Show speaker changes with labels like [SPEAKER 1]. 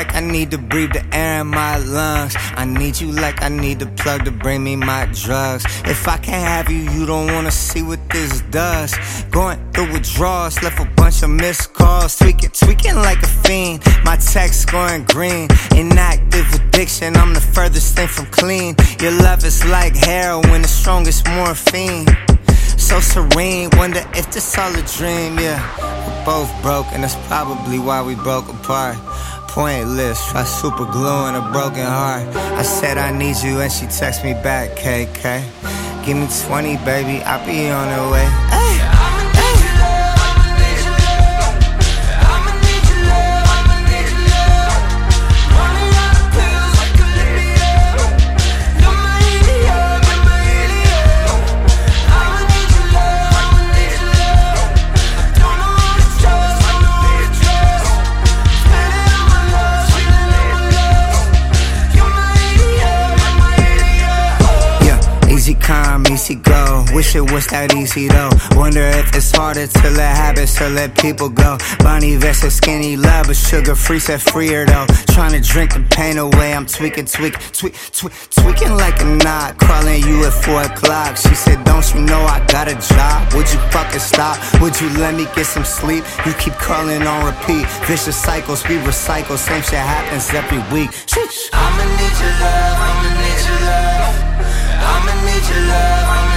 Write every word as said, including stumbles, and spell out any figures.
[SPEAKER 1] like I need to breathe the air in my lungs. I need you like I need the plug to bring me my drugs. If I can't have you, you don't wanna see what this does. Going through withdrawals, left a bunch of missed calls. Tweaking, tweaking like a fiend. My text going green. Inactive addiction, I'm the furthest thing from clean. Your love is like heroin, the strongest morphine. So serene, wonder if this all a dream, yeah. We're both broke and that's probably why we broke apart. Pointless, try super glue in a broken heart. I said I need you and she text me back, K K. Give me twenty, baby, I'll be on the way. Ay. Easy come, easy go. Wish it was that easy though. Wonder if it's harder to let habits to let people go. Bonnie Vest said skinny love, but sugar free said freer though. Trying to drink the pain away. I'm tweaking, tweak, tweak, tweak, tweaking like a knot. Calling you at four o'clock. She said, don't you know I got a job? Would you fucking stop? Would you let me get some sleep? You keep calling on repeat. Vicious cycles, we recycle. Same shit happens every week. Sheesh.
[SPEAKER 2] I'ma need your love, I'ma need your love. I'ma need your love, I'ma